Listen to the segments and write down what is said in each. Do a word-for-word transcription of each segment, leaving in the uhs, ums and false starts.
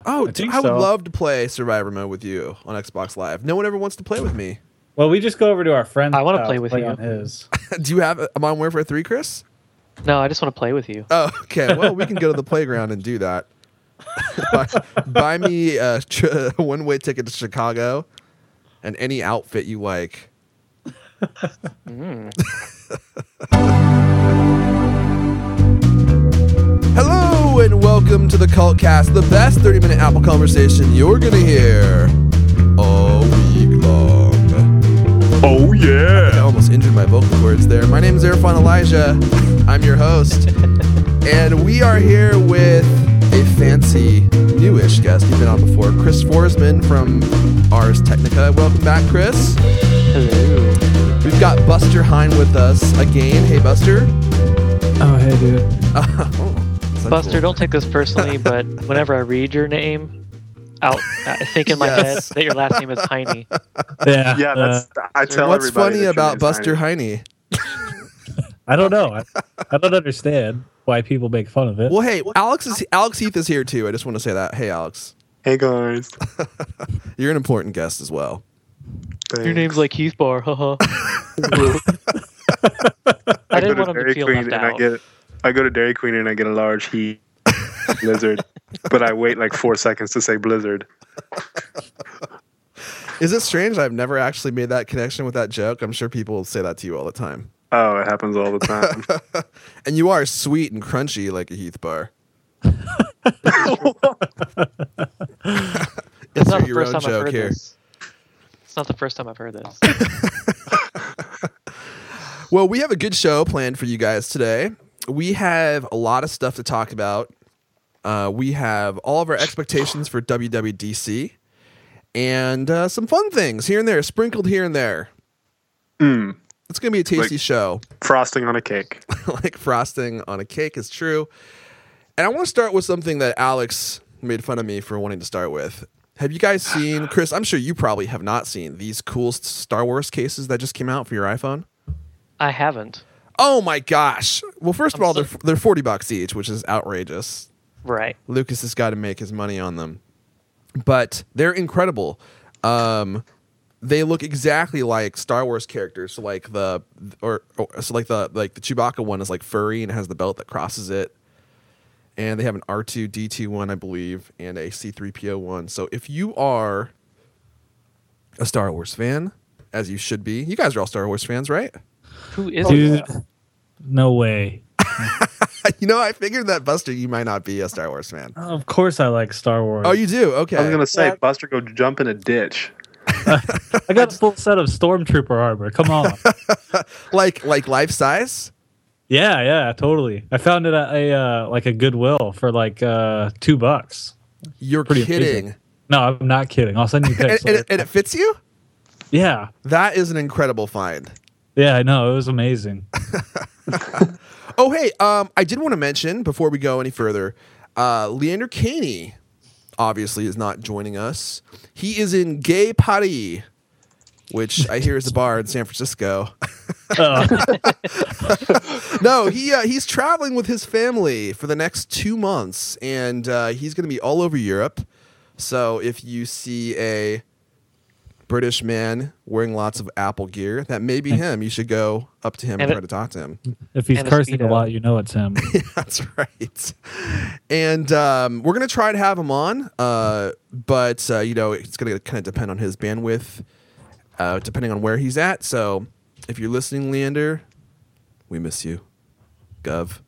Oh, I, dude, think I would so. love to play Survivor Mode with you on Xbox Live. No one ever wants to play with me. Well, we just go over to our friend's I wanna house, play with play you. on his. Do you have a Modern Warfare three, Chris? No, I just want to play with you. Oh, okay. Well, we can go to the playground and do that. buy, buy me a tr- one-way ticket to Chicago and any outfit you like. Mm. Hello and welcome to the Cult Cast, the best thirty-minute Apple conversation you're gonna hear all week long. Oh yeah! I almost injured my vocal cords there. My name is Erfan Elijah. I'm your host, and we are here with a fancy, newish guest you've been on before, Chris Forsman from Ars Technica. Welcome back, Chris. Hello. We've got Buster Hine with us again. Hey, Buster. Oh, hey, dude. oh, Buster, cool. don't take this personally, but whenever I read your name, out, I think in my Yes. head that your last name is Heine. Yeah, Yeah, uh, that's. I tell What's everybody. funny that your about name's Buster Heine. Heine? I don't know. I, I don't understand why people make fun of it. Well, hey, Alex is Alex Heath is here too. I just want to say that. Hey, Alex, Hey guys. you're an important guest as well. Your name's like Heath Bar, haha. I, I go didn't to want him Dairy to feel Queen left and I out. get. I go to Dairy Queen and I get a large heat blizzard, but I wait like four seconds to say blizzard. Is it strange? I've never actually made that connection with that joke. I'm sure people say that to you all the time. Oh, it happens all the time. And you are sweet and crunchy like a Heath bar. It's not the your first own time I've joke heard here. this. It's not the first time I've heard this. Well, we have a good show planned for you guys today. We have a lot of stuff to talk about. Uh, we have all of our expectations for W W D C and uh, some fun things here and there, sprinkled here and there. Mm, It's going to be a tasty Like- show. frosting on a cake. Like frosting on a cake is true. And I want to start with something that Alex made fun of me for wanting to start with. Have you guys seen, Chris, I'm sure you probably have not seen these cool Star Wars cases that just came out for your iPhone? I haven't. Oh my gosh. Well, first of I'm all, so- they're, they're forty bucks each, which is outrageous. Right. Lucas has got to make his money on them. But they're incredible. Um, they look exactly like Star Wars characters. So like the or, or so like the like the Chewbacca one is like furry and has the belt that crosses it. And they have an R two D two one, I believe, and a C three P O one. So if you are a Star Wars fan, as you should be, you guys are all Star Wars fans, right? Who is Dude, it? no way. You know, I figured that Buster, you might not be a Star Wars fan. Of course I like Star Wars. Oh, you do? Okay. I was gonna say, Yeah. Buster, go jump in a ditch. I got a full set of Stormtrooper armor. Come on. like like life size? Yeah, yeah, totally. I found it at a uh, like a Goodwill for like uh, two bucks. You're Pretty kidding. amazing. No, I'm not kidding. I'll send you And, pics. and, later. it, and it fits you? Yeah, That is an incredible find. yeah, I know. It was amazing. Oh, hey, um, I did want to mention before we go any further, uh, Leander Caney obviously is not joining us. He is in Gay Paris, which I hear is a bar in San Francisco. Uh, No, he uh, he's traveling with his family for the next two months, and uh, he's going to be all over Europe. So if you see a British man wearing lots of Apple gear, that may be him. You should go up to him and, And try it- to talk to him. if he's And a cursing a Speedo. lot, you know it's him. That's right. And um, we're gonna try to have him on, uh, but uh, you know it's gonna kind of depend on his bandwidth, uh, depending on where he's at. So if you're listening, Leander, we miss you, Gov.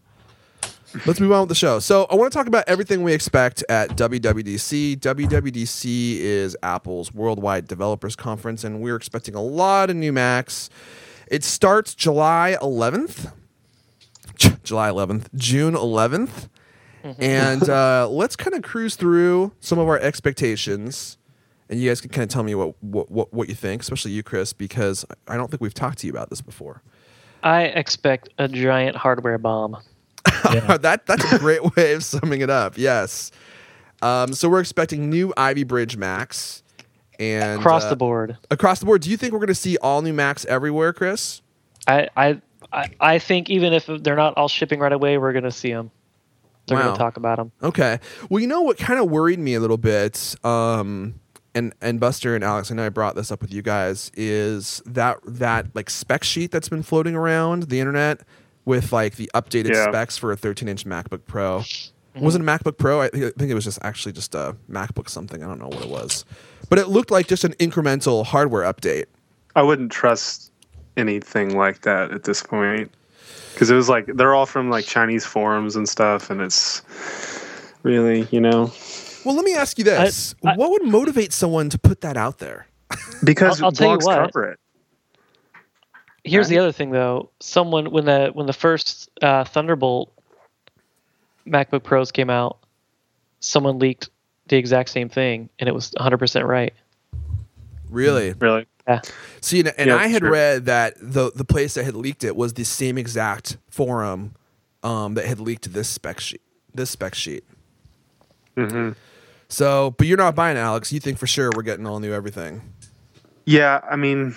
Let's move on with the show. So I want to talk about everything we expect at W W D C. W W D C is Apple's worldwide developers conference, and we're expecting a lot of new Macs. It starts July eleventh. July eleventh, June eleventh. And uh, let's kind of cruise through some of our expectations. And you guys can kind of tell me what, what, what, what you think, especially you, Chris, because I don't think we've talked to you about this before. I expect a giant hardware bomb. Yeah. that That's a great way of summing it up, yes. Um, so we're expecting new Ivy Bridge Macs. And, Across uh, the board. Across the board. Do you think we're going to see all new Macs everywhere, Chris? I, I I I think even if they're not all shipping right away, we're gonna see them. they're Wow. going to talk about them. Okay. Well, you know what kind of worried me a little bit, um, and and Buster and Alex, I know I brought this up with you guys, is that that like spec sheet that's been floating around the internet with like the updated Yeah. specs for a thirteen inch MacBook Pro. Mm-hmm. Was it a MacBook Pro? I think, I think it was just actually just a MacBook something. I don't know what it was, but it looked like just an incremental hardware update. I wouldn't trust anything like that at this point because it was like they're all from like Chinese forums and stuff, and it's really, you know, Well, let me ask you this: I- I- what would motivate someone to put that out there? because I'll- I'll tell you blogs what. cover it. Here's the Right. other thing, though. Someone when the when the first uh, Thunderbolt MacBook Pros came out, someone leaked the exact same thing, and it was one hundred percent right. Really? Really, Yeah. See, and, and Yeah, I had sure. read that the the place that had leaked it was the same exact forum um, that had leaked this spec sheet. This spec sheet. hmm So, but you're not buying it, Alex. You think for sure we're getting all new everything. yeah. I mean,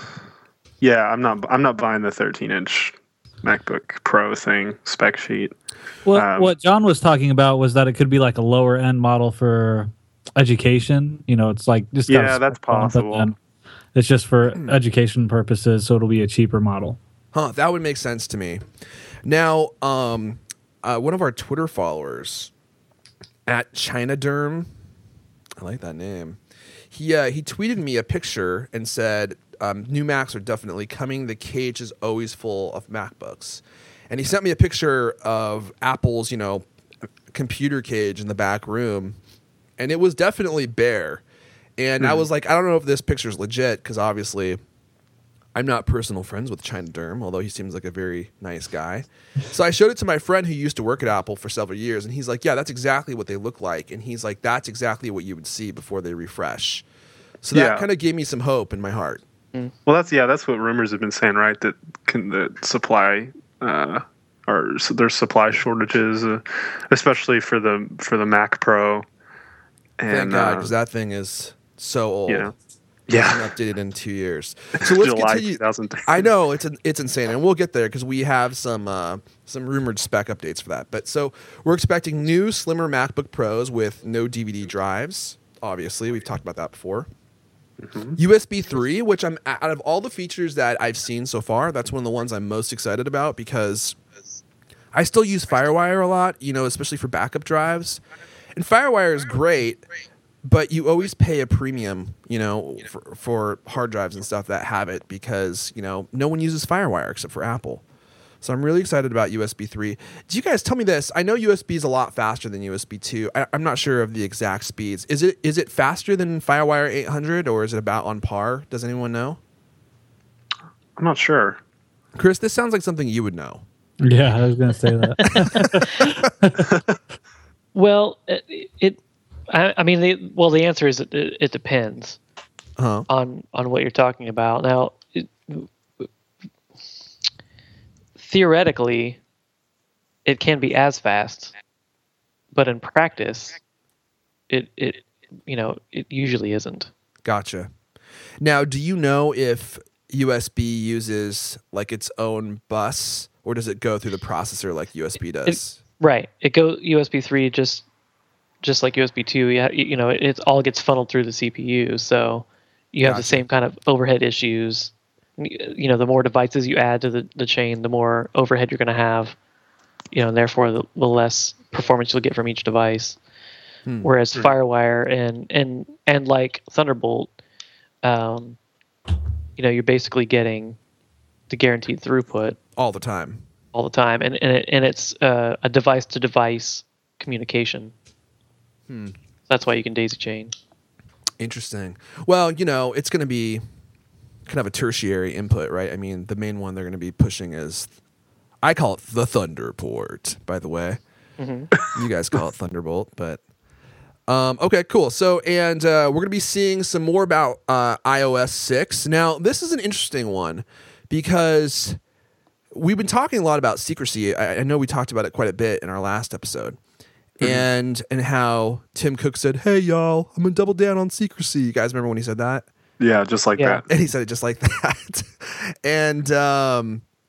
yeah, I'm not. I'm not buying the thirteen inch MacBook Pro thing spec sheet. What Um, what John was talking about was that it could be like a lower end model for education. You know, it's like just got a Yeah, that's spec on it, but possible. then it's just for education purposes, so it'll be a cheaper model. Huh, that would make sense to me. Now, um, uh, one of our Twitter followers at Chinaderm, I like that name. He uh, he tweeted me a picture and said, um, "New Macs are definitely coming. The cage is always full of MacBooks." And he sent me a picture of Apple's, you know, computer cage in the back room, and it was definitely bare. And I was like, I don't know if this picture's legit because obviously I'm not personal friends with China Derm, although he seems like a very nice guy. So I showed it to my friend who used to work at Apple for several years, and he's like, yeah, that's exactly what they look like. And he's like, that's exactly what you would see before they refresh. So that Yeah. kind of gave me some hope in my heart. Well, that's yeah, that's what rumors have been saying, right? That can the supply uh, or so there's supply shortages, uh, especially for the for the Mac Pro. And Thank God, uh, because that thing is so old. you know, It yeah, hasn't updated in two years. So let's July continue. twenty thirteen. I know it's an, it's insane, and we'll get there because we have some uh, some rumored spec updates for that. But so we're expecting new, slimmer MacBook Pros with no D V D drives. Obviously, we've talked about that before. Mm-hmm. U S B three, which I'm out of all the features that I've seen so far, that's one of the ones I'm most excited about because I still use FireWire a lot, you know, especially for backup drives. And FireWire is great, but you always pay a premium, you know, for, for hard drives and stuff that have it because, you know, no one uses FireWire except for Apple. So I'm really excited about U S B three. Do you guys tell me this? I know U S B is a lot faster than U S B two. I, I'm not sure of the exact speeds. Is it is it faster than FireWire eight hundred or is it about on par? Does anyone know? I'm not sure. Chris, this sounds like something you would know. Yeah, I was going to say that. Well, it, it I, I mean, the, well, the answer is it, it depends Huh? on on what you're talking about. Now, it, theoretically, it can be as fast, but in practice, it it you know it usually isn't. Gotcha. Now, do you know if U S B uses like its own bus or does it go through the processor like U S B does? Right. It goes U S B three just just like U S B two. Yeah, you, you know, it, it all gets funneled through the C P U, so you have the Gotcha. same kind of overhead issues. You know, the more devices you add to the, the chain, the more overhead you're going to have. You know, and therefore the, the less performance you'll get from each device. Hmm. Whereas FireWire and and and like Thunderbolt, um, you know, you're basically getting the guaranteed throughput All the time. all the time, and and, it, and it's uh, a device-to-device communication. Hmm. That's why you can daisy chain. Interesting. Well, you know, it's going to be kind of a tertiary input, right? I mean, the main one they're going to be pushing is, I call it the Thunderport, by the way. Mm-hmm. You guys call it Thunderbolt, but um, okay, cool. So, and uh, we're going to be seeing some more about uh, i O S six. Now, this is an interesting one because we've been talking a lot about secrecy. I, I know we talked about it quite a bit in our last episode. Mm-hmm. And and how Tim Cook said, "Hey y'all, I'm gonna double down on secrecy." You guys remember when he said that? Yeah, just like Yeah. that. And he said it just like that. and um,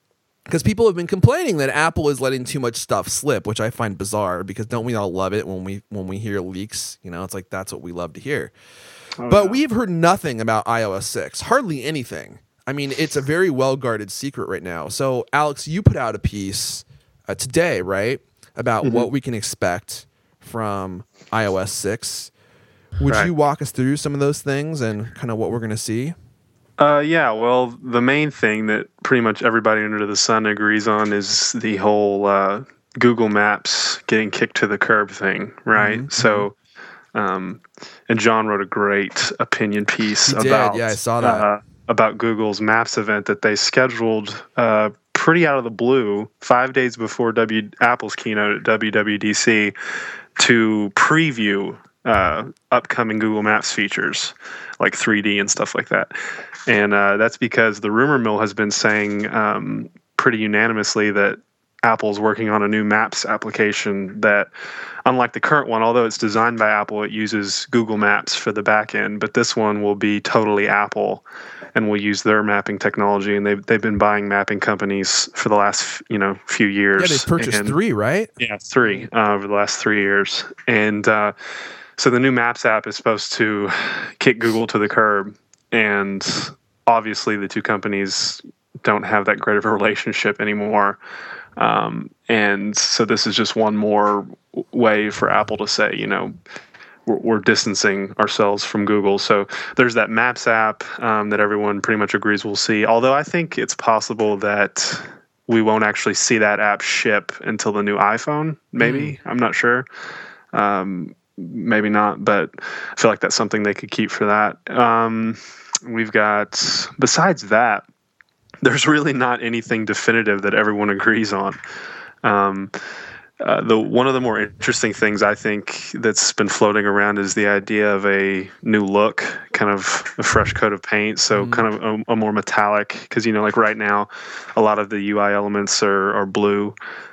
because people have been complaining that Apple is letting too much stuff slip, which I find bizarre because don't we all love it when we when we hear leaks? You know, it's like that's what we love to hear. Oh, but yeah. We've heard nothing about i O S six, hardly anything. I mean, it's a very well-guarded secret right now. So, Alex, you put out a piece uh, today, right, about mm-hmm. what we can expect from i O S six. Would right. you walk us through some of those things and kind of what we're going to see? Uh, yeah, well, the main thing that pretty much everybody under the sun agrees on is the whole uh, Google Maps getting kicked to the curb thing, right? Mm-hmm. So, um, and John wrote a great opinion piece he about did. Yeah, I saw that. Uh, about Google's Maps event that they scheduled uh, pretty out of the blue, five days before W Apple's keynote at W W D C, to preview uh, upcoming Google Maps features like three D and stuff like that. And uh, that's because the rumor mill has been saying um, pretty unanimously that Apple's working on a new Maps application that, unlike the current one, although it's designed by Apple, it uses Google Maps for the back end. But this one will be totally Apple and will use their mapping technology. And they've, they've been buying mapping companies for the last you know few years. Yeah, they've purchased and, three, right? Yeah, three uh, over the last three years. And uh, so the new Maps app is supposed to kick Google to the curb. And obviously the two companies don't have that great of a relationship anymore. Um, and so this is just one more way for Apple to say, you know, we're, we're distancing ourselves from Google. So there's that Maps app um, that everyone pretty much agrees we'll see. Although I think it's possible that we won't actually see that app ship until the new iPhone, maybe. Mm. I'm not sure. Um, maybe not, but I feel like that's something they could keep for that. Um, we've got, besides that, there's really not anything definitive that everyone agrees on. Um, uh, the one of the more interesting things I think that's been floating around is the idea of a new look, kind of a fresh coat of paint, so mm. kind of a, a more metallic. Because you know, like right now, a lot of the U I elements are are blue.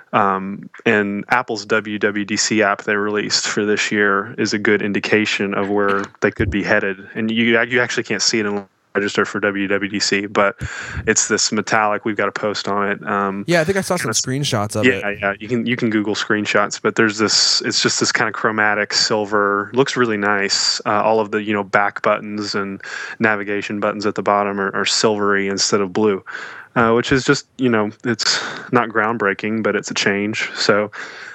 Um, and Apple's W W D C app they released for this year is a good indication of where they could be headed. And you you actually can't see it in register for W W D C, but it's this metallic. We've got a post on it. Um, yeah, I think I saw some screenshots of yeah, it. Yeah, yeah. You can you can Google screenshots, but there's this. It's just this kind of chromatic silver. Looks really nice. Uh, all of the you know back buttons and navigation buttons at the bottom are, are silvery instead of blue, uh, which is just you know it's not groundbreaking, but it's a change. So.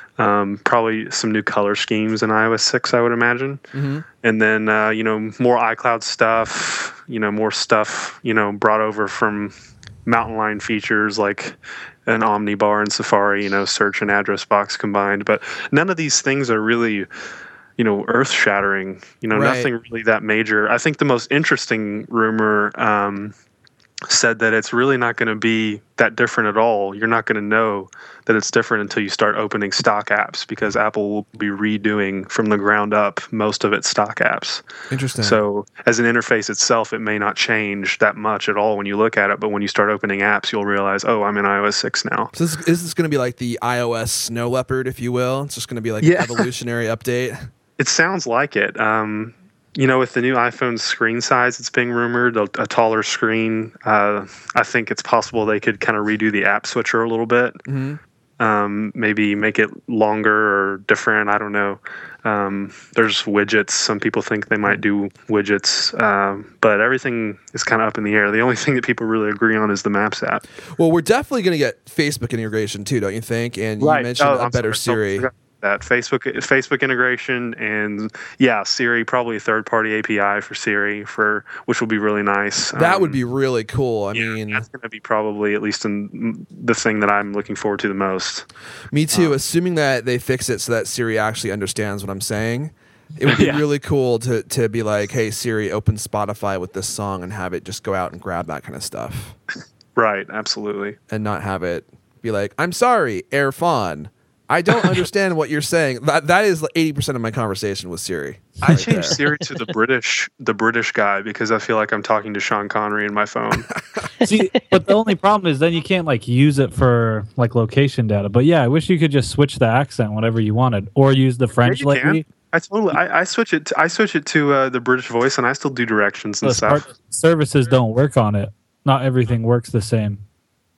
Um, probably some new color schemes in i O S six, I would imagine. Mm-hmm. And then, uh, you know, more iCloud stuff, you know, more stuff, you know, brought over from Mountain Lion features like an Omnibar and Safari, you know, search and address box combined. But none of these things are really, you know, earth shattering, you know, right. Nothing really that major. I think the most interesting rumor, um, said that it's really not going to be that different at all. You're not going to know that it's different until you start opening stock apps because Apple will be redoing from the ground up most of its stock apps. Interesting. So as an interface itself, it may not change that much at all when you look at it, but when you start opening apps, you'll realize, oh, I'm in i O S six now. So this, is this going to be like the iOS Snow Leopard, if you will? It's just going to be like yeah. an evolutionary update? It sounds like it. Um, You know, with the new iPhone screen size, it's being rumored, a, a taller screen. Uh, I think it's possible they could kind of redo the app switcher a little bit. Mm-hmm. Um, maybe make it longer or different. I don't know. Um, there's widgets. Some people think they might do widgets. Um, but everything is kind of up in the air. The only thing that people really agree on is the Maps app. Well, we're definitely going to get Facebook integration too, don't you think? And you right. mentioned oh, a I'm better sorry. Siri. That Facebook Facebook integration and yeah Siri, probably a third party A P I for Siri for which will be really nice. That um, would be really cool. I yeah, mean, that's going to be probably at least in the thing that I'm looking forward to the most. Me too. Um, assuming that they fix it so that Siri actually understands what I'm saying, it would be yeah. really cool to to be like, "Hey Siri, open Spotify with this song," and have it just go out and grab that kind of stuff. Right. Absolutely. And not have it be like, "I'm sorry, Airfon. I don't understand what you're saying." That that is eighty percent of my conversation with Siri. I right changed there. Siri to the British the British guy because I feel like I'm talking to Sean Connery in my phone. See, but the only problem is then you can't like use it for like location data. But yeah, I wish you could just switch the accent whenever you wanted, or use the French yeah, lady. I totally I, I switch it to, I switch it to uh, the British voice, and I still do directions and so stuff. Services don't work on it. Not everything works the same.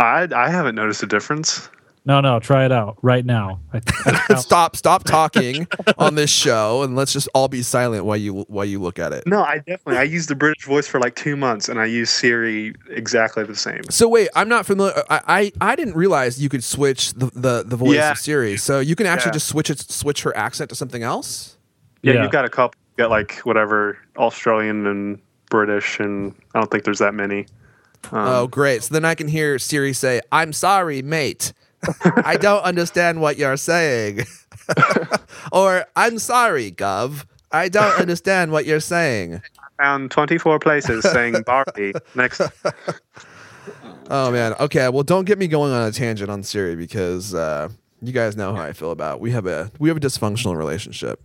I I haven't noticed a difference. No, no, try it out right now. I, I found- stop stop talking on this show and let's just all be silent while you while you look at it. No, I definitely I used the British voice for like two months, and I use Siri exactly the same. So wait, I'm not familiar. I I, I didn't realize you could switch the, the, the voice Yeah. of Siri. So you can actually Yeah. just switch it, switch her accent to something else. Yeah, Yeah. you've got a couple. You've got like whatever Australian and British, and I don't think there's that many. Um, Oh, great! So then I can hear Siri say, "I'm sorry, mate. I don't understand what you're saying," or "I'm sorry, Gov. I don't understand what you're saying." found twenty-four places saying Barbie. Next, Oh man. Okay. Well, don't get me going on a tangent on Siri because uh, you guys know how I feel about. We have a we have a dysfunctional relationship.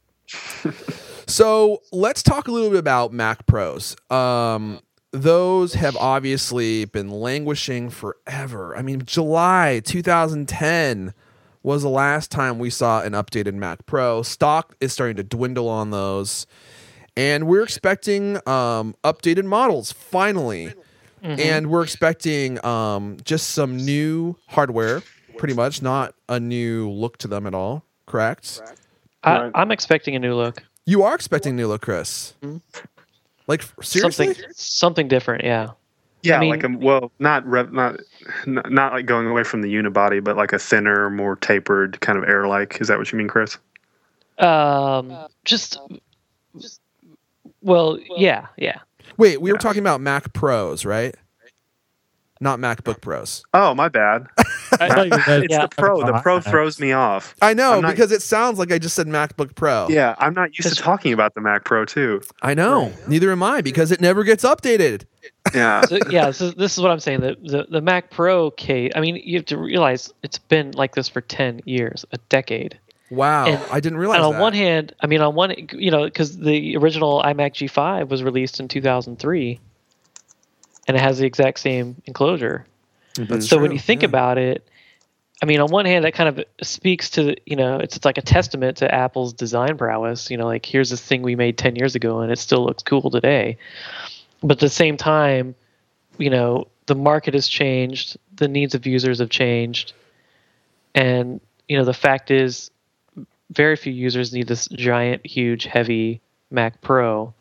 So let's talk a little bit about Mac Pros. Um, those have obviously been languishing forever. I mean, July twenty ten was the last time we saw an updated Mac Pro. Stock is starting to dwindle on those, and we're expecting um, updated models finally. And we're expecting um, just some new hardware, pretty much, not a new look to them at all. Correct? I, Right. I'm expecting a new look. You are expecting new look, Chris. Like seriously? Something something different, yeah. yeah, I mean- like a well, not rev, not not not like going away from the unibody, but like a thinner, more tapered kind of air-like. Is that what you mean, Chris? Um just well, yeah, yeah. Wait, we were talking about Mac Pros, right? Not MacBook Pros. Oh, my bad. I thought you guys- It's Yeah. the Pro. The Pro throws me off. I know I'm not- because it sounds like I just said MacBook Pro. Yeah, I'm not used to talking about the Mac Pro too. I know. Neither am I because it never gets updated. Yeah, So, yeah, this is, this is what I'm saying. The, the the Mac Pro case, I mean, you have to realize it's been like this for ten years, a decade. Wow, And- I didn't realize And on that. one hand, I mean, on one, you know, because the original iMac G five was released in two thousand three, and it has the exact same enclosure. That's so true, when you think yeah. about it, I mean, on one hand, that kind of speaks to, you know, it's, it's like a testament to Apple's design prowess. You know, like here's this thing we made ten years ago and it still looks cool today. But at the same time, you know, the market has changed, the needs of users have changed. And, you know, the fact is, very few users need this giant, huge, heavy Mac Pro.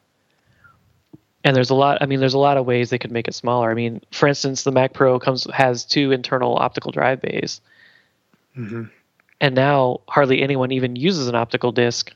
And there's a lot. I mean, there's a lot of ways they could make it smaller. I mean, for instance, the Mac Pro comes has two internal optical drive bays, Mhm. and now hardly anyone even uses an optical disc.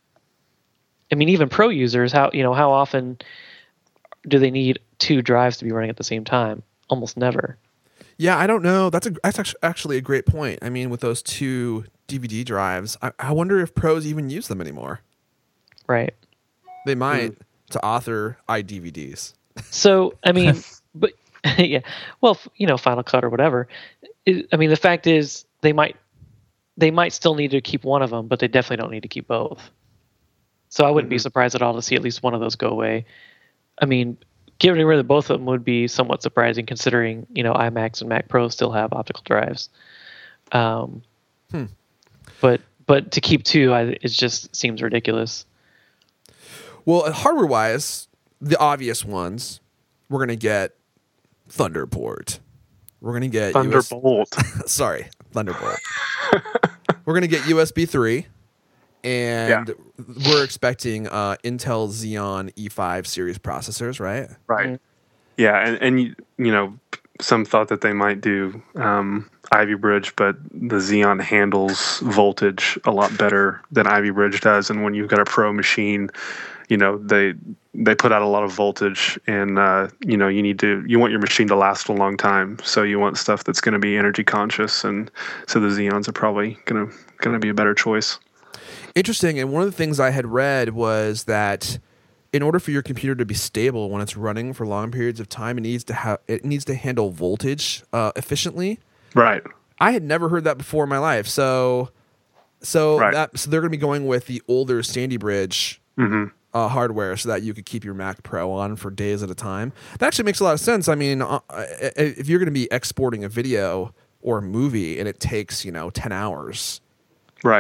I mean, even pro users, how you know how often do they need two drives to be running at the same time? Almost never. Yeah, I don't know. That's a that's actu- actually a great point. I mean, with those two D V D drives, I, I wonder if pros even use them anymore. Right. They might to author iDVDs. So, I mean, but yeah, well, f- you know, Final Cut or whatever. It, I mean, the fact is, they might they might still need to keep one of them, but they definitely don't need to keep both. So I wouldn't be surprised at all to see at least one of those go away. I mean, getting rid of both of them would be somewhat surprising, considering you know iMacs and Mac Pro still have optical drives. Um, Hmm. But but to keep two, I, it just seems ridiculous. Well, hardware wise, the obvious ones, we're gonna get Thunderbolt. We're gonna get U S Thunderbolt. sorry, Thunderbolt. We're gonna get U S B three, and we're expecting uh, Intel Xeon E five series processors, right? Right. Yeah, and, and you, you know, some thought that they might do um, Ivy Bridge, but the Xeon handles voltage a lot better than Ivy Bridge does. And when you've got a pro machine, you know, they they put out a lot of voltage, and uh, you know, you need to you want your machine to last a long time, so you want stuff that's going to be energy conscious, and so the Xeons are probably going to going to be a better choice. Interesting. And one of the things I had read was that in order for your computer to be stable when it's running for long periods of time, it needs to have it needs to handle voltage uh, efficiently. Right. I had never heard that before in my life. So, so Right. that so they're going to be going with the older Sandy Bridge hmm uh, hardware so that you could keep your Mac Pro on for days at a time. That actually makes a lot of sense. I mean, uh, if you're going to be exporting a video or a movie and it takes you know ten hours. Right.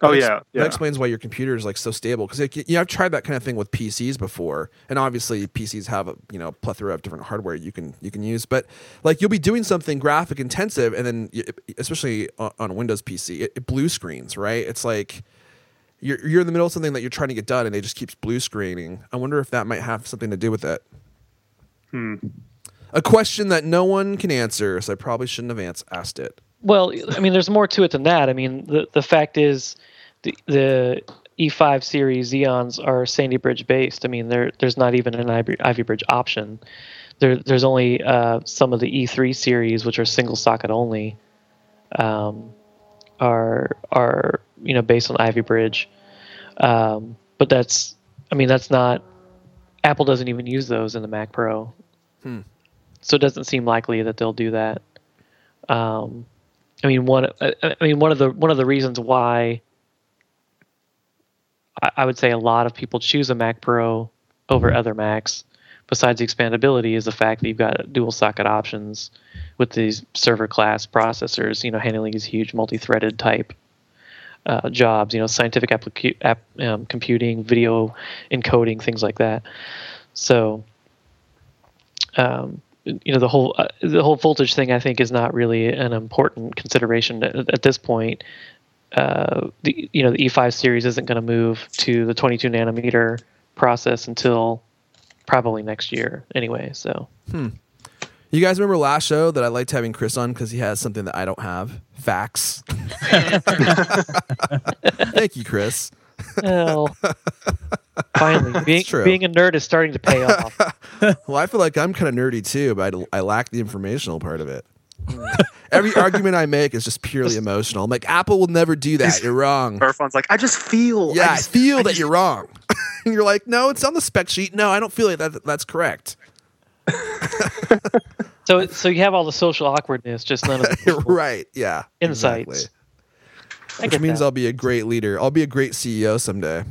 Oh That ex- yeah, yeah. That explains why your computer is like so stable. Because like, you know, I've tried that kind of thing with P Cs before, and obviously P Cs have a you know plethora of different hardware you can you can use. But like you'll be doing something graphic intensive, and then you, especially on, on a Windows P C, it, it blue screens, right? It's like you're you're in the middle of something that you're trying to get done, and it just keeps blue screening. I wonder if that might have something to do with it. Hmm. A question that no one can answer, so I probably shouldn't have ans- asked it. Well, I mean, there's more to it than that. I mean, the the fact is, the the E five series Xeons are Sandy Bridge based. I mean, there there's not even an Ivy, Ivy Bridge option. There there's only uh, some of the E three series, which are single socket only, um, are are you know based on Ivy Bridge. Um, but that's I mean that's not Apple doesn't even use those in the Mac Pro. Hmm. So it doesn't seem likely that they'll do that. Um, I mean, one. I, I mean, one of the one of the reasons why I, I would say a lot of people choose a Mac Pro over other Macs, besides the expandability, is the fact that you've got dual socket options with these server class processors. You know, handling these huge multi-threaded type uh, jobs. You know, scientific applica- app, um, computing, video encoding, things like that. So. Um, you know the whole uh, the whole voltage thing I think is not really an important consideration at, at this point. Uh, the you know the E five series isn't going to move to the twenty-two nanometer process until probably next year anyway. So, hmm. You guys remember last show that I liked having Chris on because he has something that I don't have? Facts. Thank you, Chris. well, finally, being true. being a nerd is starting to pay off. Well, I feel like I'm kind of nerdy too, but I, I lack the informational part of it. Every argument I make is just purely emotional. I'm like, Apple will never do that. You're wrong. Irfan's like, I just feel. Yeah, I, just, feel I that just, you're wrong. And you're like, no, it's on the spec sheet. No, I don't feel like that. That's correct. So, so you have all the social awkwardness, just none of the Right. Yeah. insights. Exactly. I Which get means that. I'll be a great leader. I'll be a great C E O someday.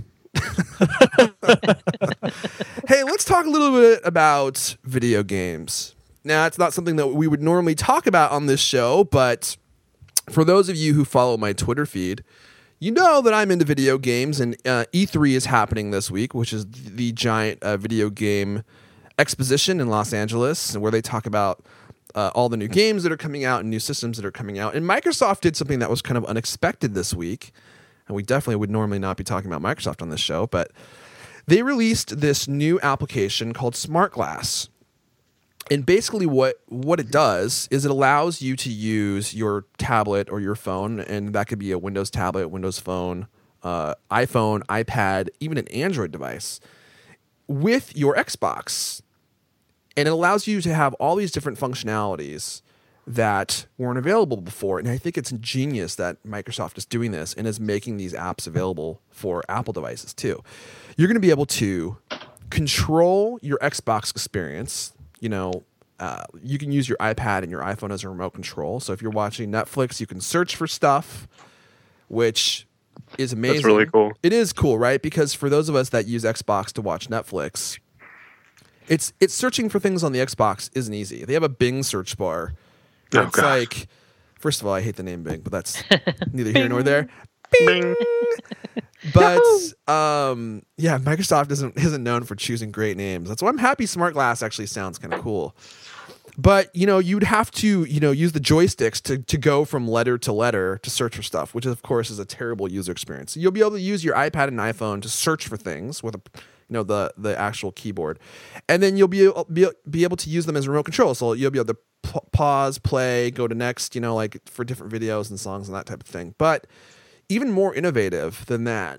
Hey, let's talk a little bit about video games. Now, it's not something that we would normally talk about on this show, but for those of you who follow my Twitter feed, you know that I'm into video games, and uh, E three is happening this week, which is the giant uh, video game exposition in Los Angeles, and where they talk about uh, all the new games that are coming out and new systems that are coming out. And Microsoft did something that was kind of unexpected this week, and we definitely would normally not be talking about Microsoft on this show, but they released this new application called Smart Glass. And basically what, what it does is it allows you to use your tablet or your phone, and that could be a Windows tablet, Windows phone, uh, iPhone, iPad, even an Android device, with your Xbox. And it allows you to have all these different functionalities that weren't available before. And I think it's ingenious that Microsoft is doing this and is making these apps available for Apple devices too. You're going to be able to control your Xbox experience. You know, uh, you can use your iPad and your iPhone as a remote control. So if you're watching Netflix, you can search for stuff, which is amazing. That's really cool. It is cool, right? Because for those of us that use Xbox to watch Netflix, it's it's searching for things on the Xbox isn't easy. They have a Bing search bar. Oh, It's gosh. like, first of all, I hate the name Bing, but that's neither here nor there. Bing. But um, yeah, Microsoft isn't isn't known for choosing great names. That's why I'm happy Smart Glass actually sounds kind of cool. But you know, you'd have to you know use the joysticks to to go from letter to letter to search for stuff, which of course is a terrible user experience. So you'll be able to use your iPad and iPhone to search for things with a you know the the actual keyboard, and then you'll be be, be able to use them as remote control. So you'll be able to p- pause, play, go to next, you know, like for different videos and songs and that type of thing. But even more innovative than that.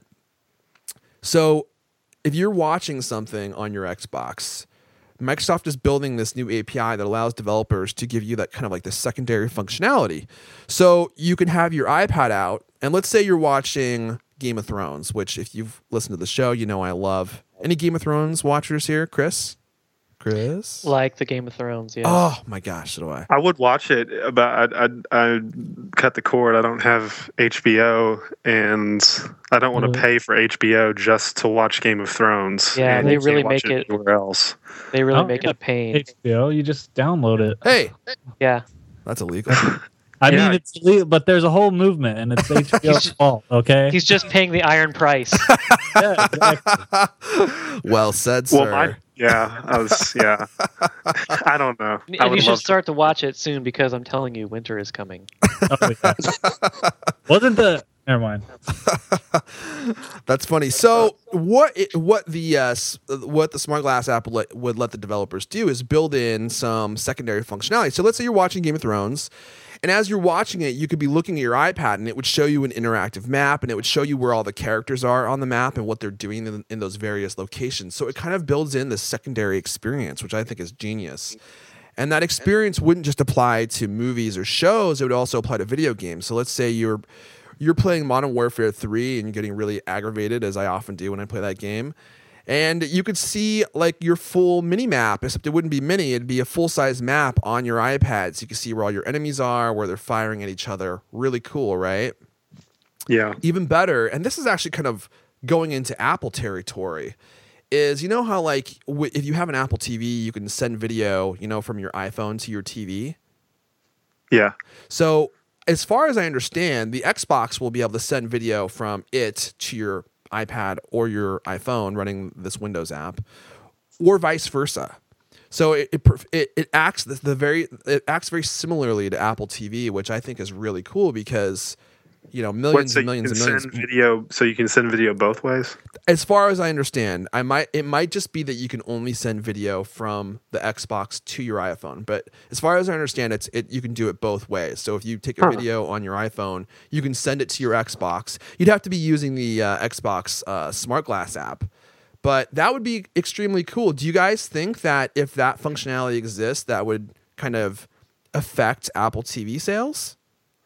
So if you're watching something on your Xbox, Microsoft is building this new A P I that allows developers to give you that kind of like the secondary functionality. So you can have your iPad out, and let's say you're watching Game of Thrones, which if you've listened to the show, you know I love. Any Game of Thrones watchers here? Chris? Chris? Like the Game of Thrones, yeah. Oh my gosh, so do I. I would watch it, but I I I cut the cord. I don't have H B O, and I don't want to Really? pay for H B O just to watch Game of Thrones. Yeah, and they you can't really watch make it- anywhere else. They really Oh, make yeah. it a pain. H B O, you just download it. Hey, Yeah. that's illegal. I Yeah. mean, it's illegal, but there's a whole movement, and it's H B O's fault. Okay. He's just paying the iron price. Yeah, exactly. Well said, Well, sir. my, yeah, I was, yeah. I don't know. I And you would should love start to watch it soon because I'm telling you, winter is coming. Oh, yeah. Wasn't the? Never mind. That's funny. So what it, what the uh, s- what the Smart Glass app would let, would let the developers do is build in some secondary functionality. So let's say you're watching Game of Thrones, and as you're watching it, you could be looking at your iPad, and it would show you an interactive map, and it would show you where all the characters are on the map and what they're doing in, in those various locations. So it kind of builds in this secondary experience, which I think is genius. And that experience wouldn't just apply to movies or shows; it would also apply to video games. So let's say you're you're playing Modern Warfare three and you're getting really aggravated, as I often do when I play that game. And you could see like your full mini map, except it wouldn't be mini, it'd be a full size map on your iPad. So you can see where all your enemies are, where they're firing at each other. Really cool, right? Yeah. Even better, and this is actually kind of going into Apple territory, is you know how like w- if you have an Apple T V, you can send video, you know, from your iPhone to your T V. Yeah. So as far as I understand, the Xbox will be able to send video from it to your iPad or your iPhone running this Windows app, or vice versa. So it it, perf- it, it acts the, the very it acts very similarly to Apple T V, which I think is really cool because you know millions What, so and millions you and can millions. send video, so you can send video both ways? As far as I understand, I might it might just be that you can only send video from the Xbox to your iPhone. But as far as I understand, it's it you can do it both ways. So if you take a Huh. video on your iPhone, you can send it to your Xbox. You'd have to be using the uh, Xbox uh, Smart Glass app, but that would be extremely cool. Do you guys think that if that functionality exists, that would kind of affect Apple T V sales?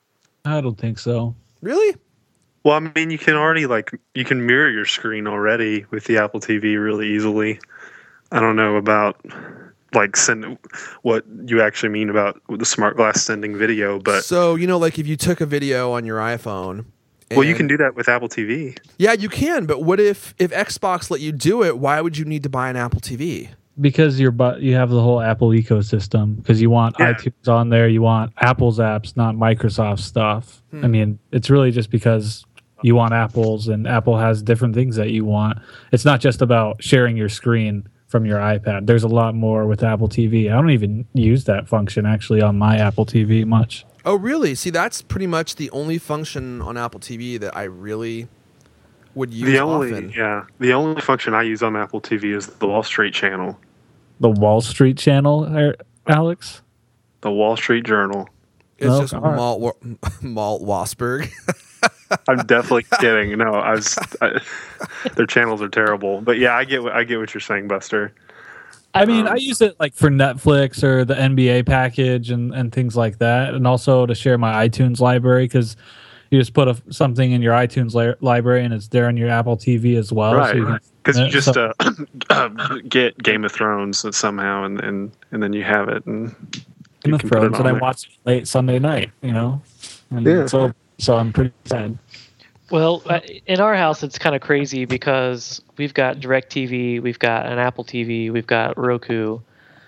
I don't think so. Really? Well, I mean, you can already like you can mirror your screen already with the Apple T V really easily. I don't know about like send what you actually mean about the smart glass sending video, but So you know, like if you took a video on your iPhone. well, you and- can do that with Apple T V. Yeah, you can, but what if if Xbox let you do it? Why would you need to buy an Apple T V? Because you're but you have the whole Apple ecosystem because you want Yeah. iTunes on there, you want Apple's apps, not Microsoft stuff. Hmm. I mean, it's really just because you want Apple's and Apple has different things that you want. It's not just about sharing your screen from your iPad. There's a lot more with Apple T V. I don't even use that function actually on my Apple T V much. Oh, really? See, that's pretty much the only function on Apple T V that I really would use The only often. yeah, the only function I use on Apple T V is the Wall Street channel, The Wall Street channel, er, Alex? the Wall Street Journal. It's Oh, just all right. Malt, Wa- Malt Wasberg. I'm definitely kidding. No, I was. I, their channels are terrible, but yeah, I get what I get what you're saying, Buster. I mean, Um, I use it like for Netflix or the N B A package and, and things like that, and also to share my iTunes library because you just put a, something in your iTunes li- library and it's there on your Apple T V as well. Right, so you can- because you uh, just so- uh, uh, get Game of Thrones somehow, and, and and then you have it, and Game you of can put it Thrones, on and I there. watch it late Sunday night, you know. And Yeah. So so I'm pretty sad. Well, uh, in our house, it's kind of crazy because we've got DirecTV, we've got an Apple T V, we've got Roku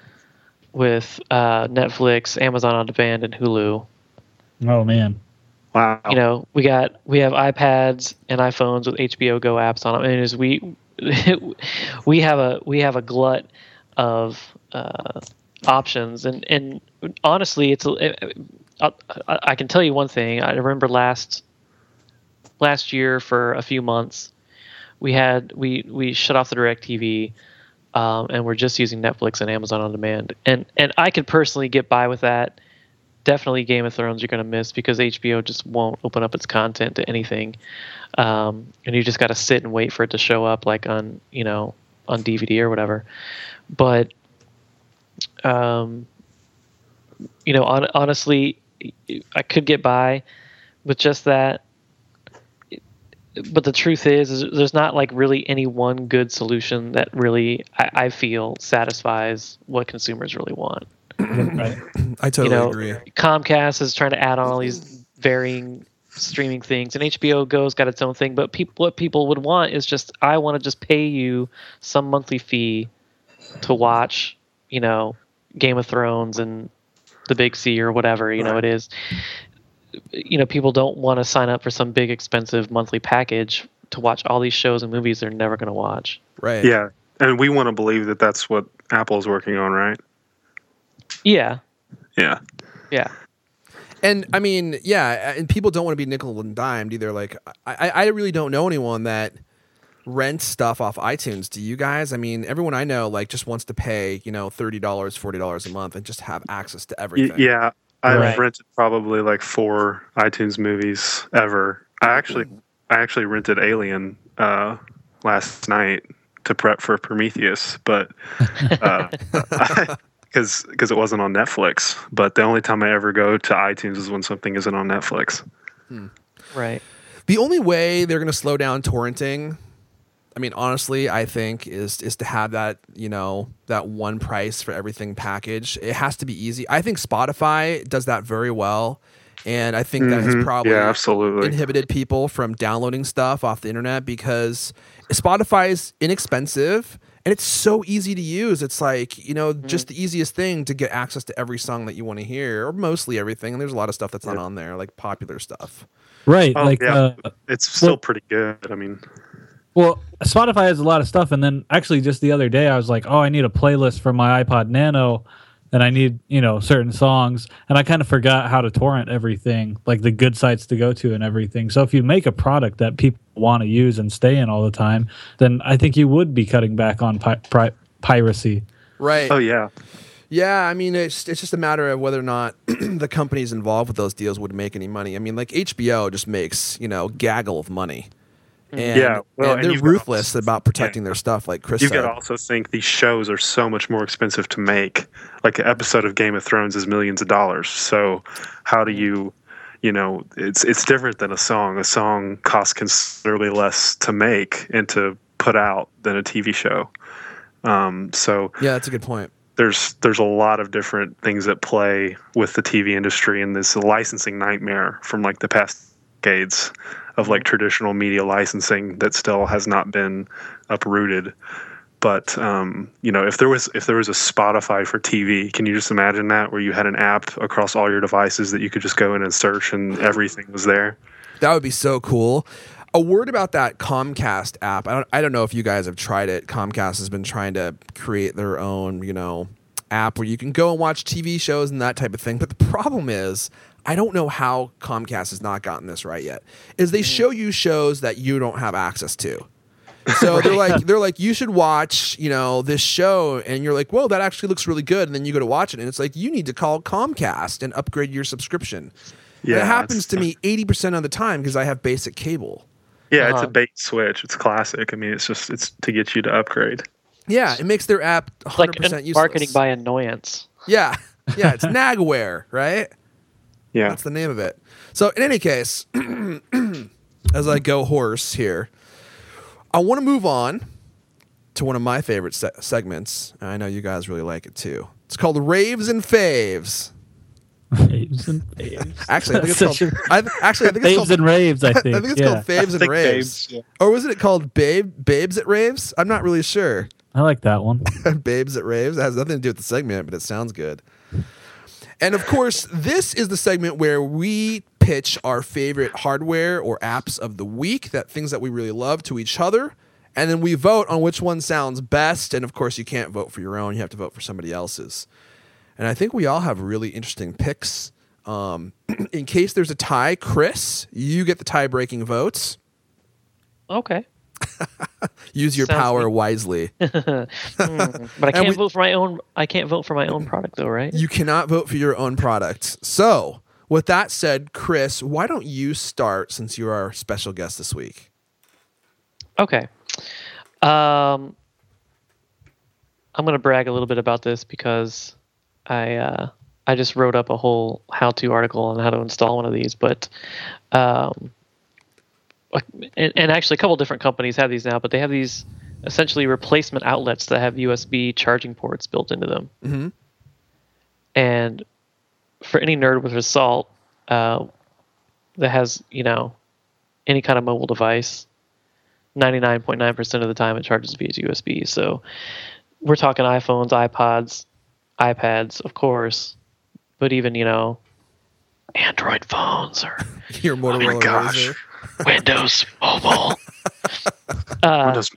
with uh, Netflix, Amazon On Demand, and Hulu. Oh man. Wow. You know, we got we have iPads and iPhones with H B O Go apps on them, and as we we have a we have a glut of uh, options, and and honestly, it's a, I, I can tell you one thing. I remember last last year for a few months, we had we we shut off the DirecTV, um, and we're just using Netflix and Amazon On Demand, and and I could personally get by with that. Definitely Game of Thrones you're going to miss because H B O just won't open up its content to anything, um, and you just got to sit and wait for it to show up like on you know on D V D or whatever. But um, you know, on, honestly, I could get by with just that. But the truth is, is there's not like really any one good solution that really I, I feel satisfies what consumers really want. Right. I totally you know, agree. Comcast is trying to add on all these varying streaming things, and H B O Go's got its own thing. But people, what people would want is just, I want to just pay you some monthly fee to watch, you know, Game of Thrones and The Big C or whatever, you know, Right. it is. you know, people don't want to sign up for some big expensive monthly package to watch all these shows and movies they're never going to watch. Right. Yeah, and we want to believe that that's what Apple's working on, right? Yeah. Yeah. Yeah. And I mean, yeah, and people don't want to be nickel and dimed either. Like, I, I really don't know anyone that rents stuff off iTunes. Do you guys? I mean, everyone I know like just wants to pay, you know, thirty dollars, forty dollars a month and just have access to Y- everything. yeah, I've Right. rented probably like four iTunes movies ever. I actually, I actually rented Alien uh, last night to prep for Prometheus, but because because it wasn't on Netflix. But the only time I ever go to iTunes is when something isn't on Netflix. Right. The only way they're going to slow down torrenting, I mean, honestly, I think is is to have that, you know, that one price for everything package. It has to be easy. I think Spotify does that very well, and I think that has Mhm. probably Yeah, absolutely. inhibited people from downloading stuff off the internet because Spotify is inexpensive and it's so easy to use. It's like, you know, just the easiest thing to get access to every song that you want to hear, or mostly everything. And there's a lot of stuff that's not on there, like popular stuff. Right. Oh, like, yeah. uh, It's still Well- pretty good. I mean, well, Spotify has a lot of stuff. And then actually just the other day, I was like, oh, I need a playlist for my iPod Nano and I need, you know, certain songs. And I kind of forgot how to torrent everything, like the good sites to go to and everything. So if you make a product that people want to use and stay in all the time, then I think you would be cutting back on pi- pri- piracy. Right. oh yeah, Yeah, I mean, it's it's just a matter of whether or not the companies involved with those deals would make any money. I mean, like H B O just makes, you know, gaggle of money. And, Yeah, well, and and they're you've got- ruthless about protecting yeah. their stuff, like Chris you've said. got to also think these shows are so much more expensive to make. Like an episode of Game of Thrones is millions of dollars. So how do you, you know, it's it's different than a song. A song costs considerably less to make and to put out than a T V show. Um, so Yeah, that's a good point. there's there's a lot of different things at play with the T V industry and this licensing nightmare from like the past decades of like traditional media licensing that still has not been uprooted. But um, you know, if there was if there was a Spotify for T V, can you just imagine that, where you had an app across all your devices that you could just go in and search and everything was there? That would be so cool. A word about that Comcast app. I don't, I don't know if you guys have tried it. Comcast has been trying to create their own, you know, app where you can go and watch T V shows and that type of thing. But the problem is, I don't know how Comcast has not gotten this right yet. Is they show you shows that you don't have access to. So they're like they're like you should watch, you know, this show, and you're like, whoa, that actually looks really good, and then you go to watch it, and it's like you need to call Comcast and upgrade your subscription. And it happens it's- to me eighty percent of the time because I have basic cable. Yeah, it's a Uh-huh. bait switch. It's classic. I mean, it's just it's to get you to upgrade. Yeah, it makes their app one Like hundred percent an- useless. marketing by annoyance. Yeah, yeah, it's Nagware, right? Yeah. That's the name of it. So in any case, as I go horse here, I want to move on to one of my favorite se- segments. And I know you guys really like it too. It's called Raves and Faves. Faves and faves. Actually, I think it's Such called. a- I, actually, I think it's Faves called. and raves, I I think. think it's yeah. called Faves and think Raves, Faves, yeah. or was it called Babe Babes at Raves? I'm not really sure. I like that one. Babes at Raves. It has nothing to do with the segment, but it sounds good. And of course, this is the segment where we pitch our favorite hardware or apps of the week, that things that we really love, to each other. And then we vote on which one sounds best. And of course, you can't vote for your own. You have to vote for somebody else's. And I think we all have really interesting picks. Um, in case there's a tie, Chris, you get the tie-breaking votes. Okay. Use your Sounds power good. wisely. Mm, but I can't we- vote for my own. I can't vote for my own product though, right? You cannot vote for your own product. So, with that said, Chris, why don't you start since you're our special guest this week? Okay. Um, I'm going to brag a little bit about this because I uh, I just wrote up a whole how-to article on how to install one of these. But um, and, and actually, a couple different companies have these now, but they have these essentially replacement outlets that have U S B charging ports built into them. Mm-hmm. And for any nerd with Assault uh, that has, you know, any kind of mobile device, ninety-nine point nine percent of the time it charges via U S B. So we're talking iPhones, iPods, iPads, of course, but even, you know, Android phones or Your Motorola Oh gosh. Razr. Windows Mobile. uh, Windows.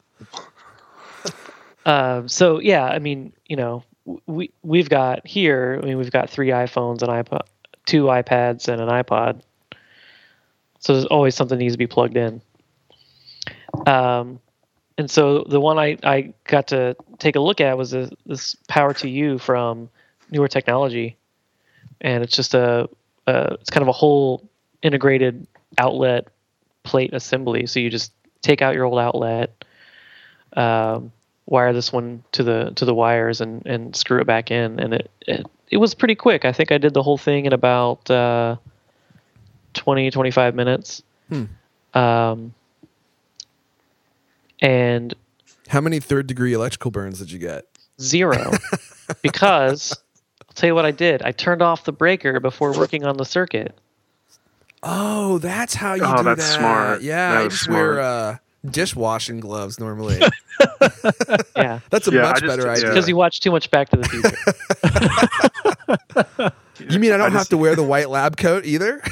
Um, so yeah, I mean, you know, we we've got here. I mean, we've got three iPhones, an iPod, two iPads, and an iPod. So there's always something that needs to be plugged in. Um, and so the one I, I got to take a look at was a, this Power to You from Newer Technology, and it's just a, a it's kind of a whole integrated outlet plate assembly. So you just take out your old outlet. Um, wire this one to the to the wires and, and screw it back in, and it, it it was pretty quick. I think I did the whole thing in about uh, twenty, twenty-five minutes. Hmm. Um, and How many third degree electrical burns did you get? zero, because I'll tell you what I did. I turned off the breaker before working on the circuit. Oh, that's how you Oh, do that's that. smart. Yeah, That I was just smart. wear uh, dishwashing gloves normally. Yeah, That's a Yeah, much I just- better yeah. idea. because you watch too much Back to the Future. You mean I don't I have just- to wear the white lab coat either?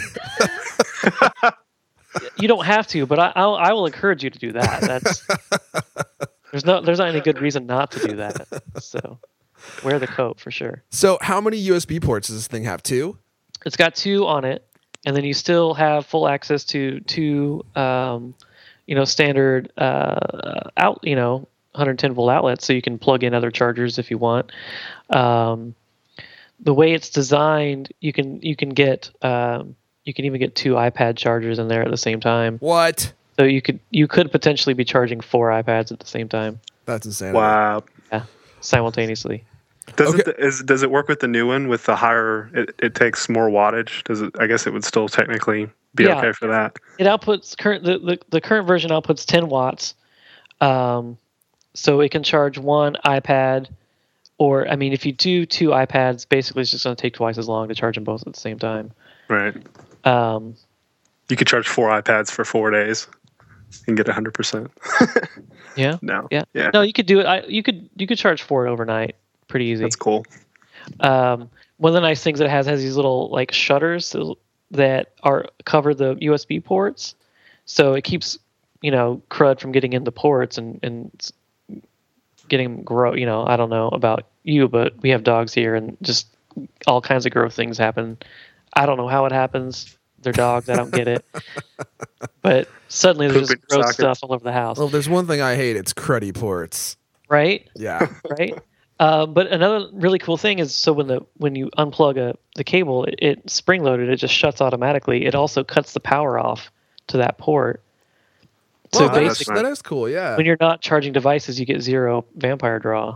You don't have to, but I I'll, I will encourage you to do that. That's there's no there's not any good reason not to do that. So wear the coat for sure. So, how many U S B ports does this thing have? Two? It's got two on it, and then you still have full access to two, um, you know, standard uh, out, you know, one hundred ten volt outlets, so you can plug in other chargers if you want. Um, the way it's designed, you can you can get um, you can even get two iPad chargers in there at the same time. What? So you could you could potentially be charging four iPads at the same time That's insane. Wow. simultaneously. Does Okay. it is does it work with the new one with the higher? It, it takes more wattage. Does it? I guess it would still technically be Yeah. okay for that. It outputs current the, the, the current version outputs ten watts, um, so it can charge one iPad, or I mean, if you do two iPads, basically it's just going to take twice as long to charge them both at the same time. Right. Um, You could charge four iPads for four days and get a hundred percent. yeah, No. yeah, Yeah. No, you could do it. I, you could you could charge four overnight, pretty easy. That's cool. Um, one of the nice things that it has has these little like shutters that are cover the U S B ports, so it keeps you know crud from getting into ports and and getting grow. You know, I don't know about you, but we have dogs here, and just all kinds of gross things happen. I don't know how it happens. They're dogs. I don't get it. But suddenly there's Poop in just your gross socket. stuff all over the house, Well, if there's one thing I hate, it's cruddy ports. right? Yeah. Right. Um, but another really cool thing is so when the when you unplug a the cable, it, it spring loaded. It just shuts automatically. It also cuts the power off to that port. So Well, that, is, basically, that is cool. Yeah. when you're not charging devices, you get zero vampire draw.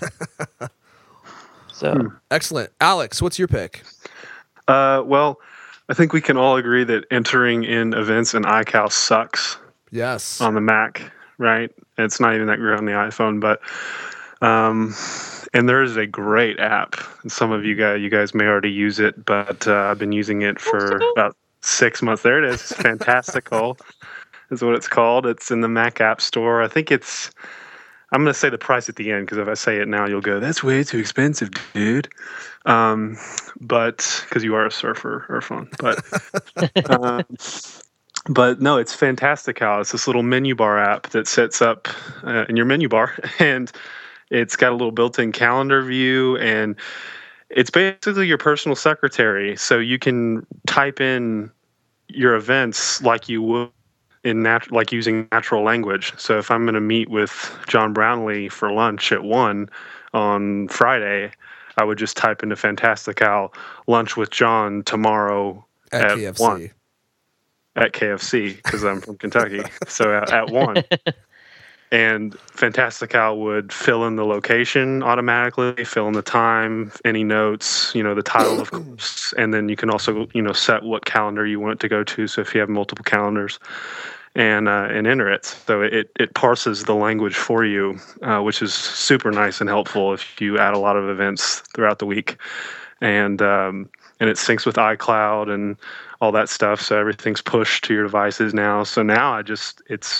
So Excellent. Alex, what's your pick? Uh, well, I think we can all agree that entering in events in iCal sucks Yes. on the Mac, right? It's not even that great on the iPhone, but um, and there is a great app. Some of you guys, you guys may already use it, but uh, I've been using it for about six months. There it is. It's Fantastical is what it's called. It's in the Mac App Store. I think it's. I'm going to say the price at the end because if I say it now, you'll go, "That's way too expensive, dude." Um, but because you are a surfer, Irfan, but. um, But no, it's Fantastical. It's this little menu bar app that sets up uh, in your menu bar, and it's got a little built-in calendar view, and it's basically your personal secretary. So you can type in your events like you would in nat- like using natural language. So if I'm going to meet with John Brownlee for lunch at one on Friday, I would just type into Fantastical lunch with John tomorrow At at K F one. C. At K F C because I'm from Kentucky. So at, at one. And Fantastical would fill in the location automatically, fill in the time, any notes, you know, the title, of course. And then you can also, you know, set what calendar you want it to go to. So if you have multiple calendars and uh, and enter it. So it, it parses the language for you, uh, which is super nice and helpful if you add a lot of events throughout the week. And um, and it syncs with iCloud and all that stuff. So everything's pushed to your devices now. So now I just, it's,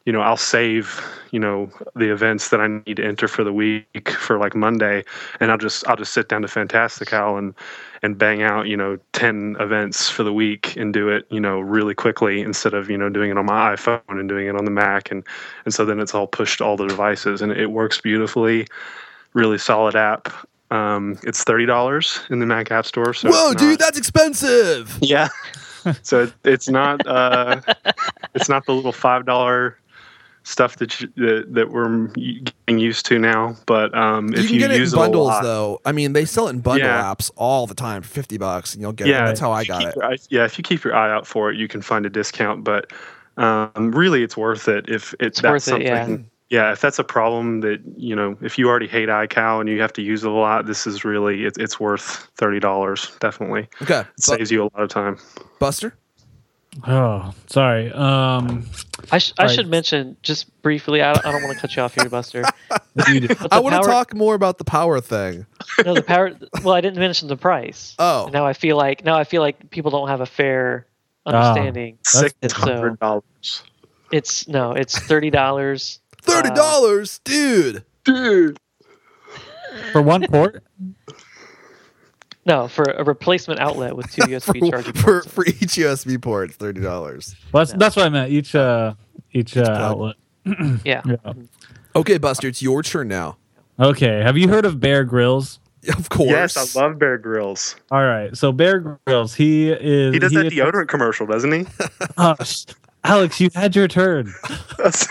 you know, I'll save, you know, the events that I need to enter for the week for like Monday, and I'll just I'll just sit down to Fantastical and and bang out, you know, ten events for the week and do it, you know, really quickly instead of, you know, doing it on my iPhone and doing it on the Mac, and and so then it's all pushed to all the devices, and it works beautifully. Really solid app. Um, it's thirty dollars in the Mac App Store. So Whoa, it's dude, not, that's expensive. yeah. So it, it's not uh, it's not the little five dollar stuff that, you, that that we're getting used to now. But um, You if can you get it in use it a bundles lot, though. I mean, they sell it in bundle Yeah. apps all the time for fifty bucks, and you'll get yeah, it. That's how I if you got keep it. your eye- yeah, if you keep your eye out for it, you can find a discount. But um, really, it's worth it if it, It's that's worth it, something. yeah. Yeah, if that's a problem that, you know, if you already hate iCal and you have to use it a lot, this is really, it, it's worth thirty dollars, definitely. Okay, It saves you a lot of time. Buster. Oh, sorry. Um, I, sh- I Right. should mention just briefly. I don't, I don't want to cut you off here, Buster. you- But the I want to power- talk more about the power thing. No, the power. Well, I didn't mention the price. Oh. Now I feel like now I feel like people don't have a fair understanding. Six It's hundred dollars. It's no, it's thirty dollars. Thirty dollars, dude. Dude. for one port. No, for a replacement outlet with two U S B for, charging for ports. for each U S B port, it's thirty dollars. Well, that's that's what I meant. Each uh, each, uh, plug. outlet. Yeah. Yeah. Okay, Buster, it's your turn now. Okay. Have you heard of Bear Grylls? Of course. Yes, I love Bear Grylls. All right. So Bear Grylls, he is. He does that is- deodorant commercial, doesn't he? Oh, sh- Alex, you had your turn. That's-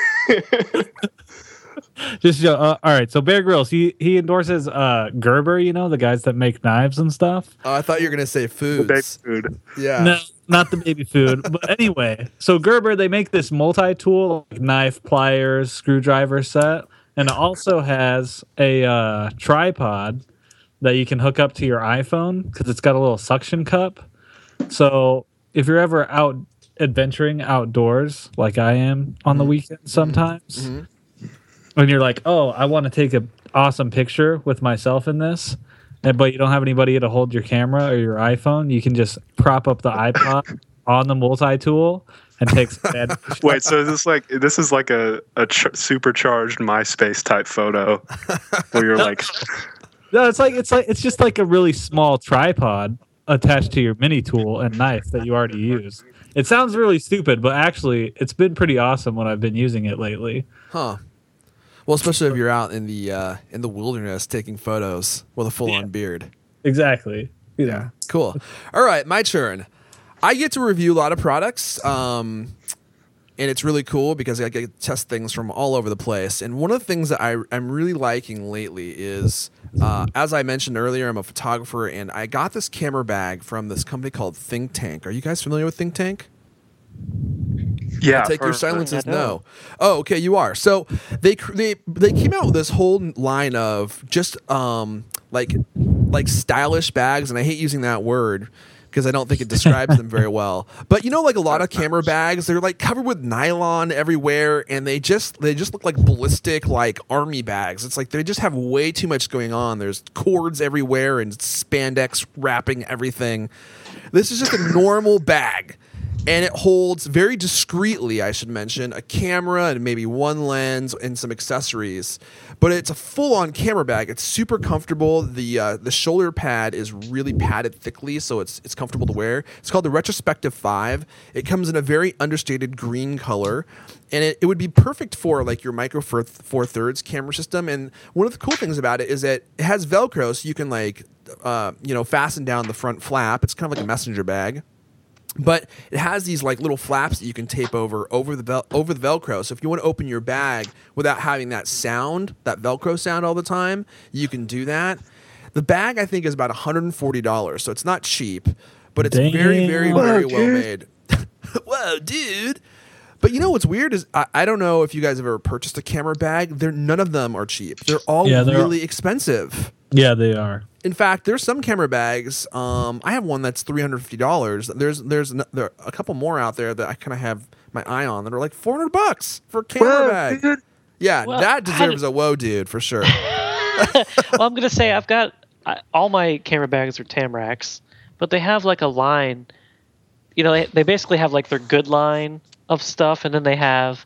Just show, uh, all right. So Bear Grylls, he he endorses uh Gerber. You know, the guys that make knives and stuff. Oh, I thought you were gonna say the baby foods. food. Yeah. No, not the baby food. But anyway, so Gerber, they make this multi-tool like knife, pliers, screwdriver set, and it also has a uh, tripod that you can hook up to your iPhone because it's got a little suction cup. So if you're ever out adventuring outdoors, like I am on the weekend sometimes, Mhm. and you're like, oh, I want to take an awesome picture with myself in this, and- but you don't have anybody to hold your camera or your iPhone, you can just prop up the iPod on the multi-tool and take some bad Wait, so is this like this is like a, a ch- supercharged MySpace type photo where you're like, No, it's like it's like it's just like a really small tripod attached to your mini tool and knife that you already use. It sounds really stupid, but actually it's been pretty awesome when I've been using it lately. Huh. Well, especially if you're out in the uh, in the wilderness taking photos with a full-on Yeah. beard. Exactly. You know. Cool. All right, my turn. I get to review a lot of products, um, and it's really cool because I get to test things from all over the place. And one of the things that I, I'm really liking lately is, uh, as I mentioned earlier, I'm a photographer, and I got this camera bag from this company called Think Tank. Are you guys familiar with Think Tank? yeah, I'll take your for- silence as I no. know. Oh, okay, you are. So they cr- they they came out with this whole line of just um like like stylish bags, and I hate using that word because I don't think it describes them very well. But you know, like a lot of camera bags, they're like covered with nylon everywhere, and they just they just look like ballistic like army bags. It's like they just have way too much going on. There's cords everywhere and spandex wrapping everything. This is just a normal bag. And it holds very discreetly, I should mention, a camera and maybe one lens and some accessories. But it's a full-on camera bag. It's super comfortable. The uh, the shoulder pad is really padded thickly, so it's it's comfortable to wear. It's called the Retrospective five. It comes in a very understated green color, and it, it would be perfect for like your Micro Four, Four Thirds camera system. And one of the cool things about it is that it has Velcro, so you can like uh, you know fasten down the front flap. It's kind of like a messenger bag. But it has these like little flaps that you can tape over over the vel- over the Velcro. So if you want to open your bag without having that sound, that Velcro sound all the time, you can do that. The bag I think is about one hundred forty dollars, so it's not cheap, but it's very, very, Damn. very Whoa, well dude. made. Whoa, dude! But you know what's weird is I, I don't know if you guys have ever purchased a camera bag. They're none of them are cheap. They're all Yeah, they're- really expensive. Yeah, they are. In fact, there's some camera bags. Um, I have one that's three hundred fifty dollars. There's there's n- there are a couple more out there that I kind of have my eye on that are like four hundred bucks for a camera Whoa, bag. dude. Yeah, Well, that how deserves did- a whoa, dude, for sure. Well, I'm gonna say I've got I, all my camera bags are Tamracs, but they have like a line. You know, they, they basically have like their good line of stuff, and then they have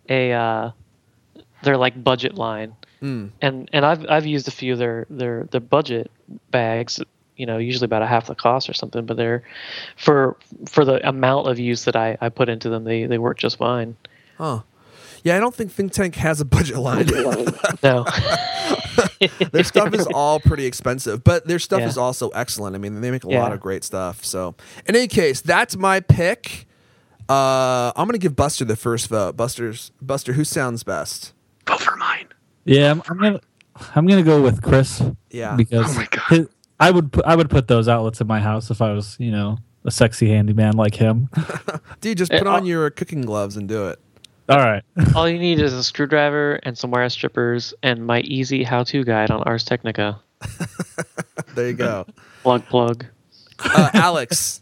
a uh, their like budget line, Mm. and and I've I've used a few of their their their budget bags. You know, usually about a half the cost or something, but they're for for the amount of use that I, I put into them, they they work just fine. Huh. Yeah, I don't think Think Tank has a budget line. No. Their stuff is all pretty expensive, but their stuff Yeah. is also excellent. I mean, they make a Yeah. lot of great stuff. So, in any case, that's my pick. Uh, I'm gonna give Buster the first vote. Buster's Buster, who sounds best? Vote for mine. Yeah, I'm, I'm gonna I'm gonna go with Chris. Yeah. because Oh my God. his- I would put, I would put those outlets in my house if I was, you know, a sexy handyman like him. Dude, just Eh, put on uh, your cooking gloves and do it. All right. All you need is a screwdriver and some wire strippers and my easy how-to guide on Ars Technica. There you go. Plug plug. Uh, Alex.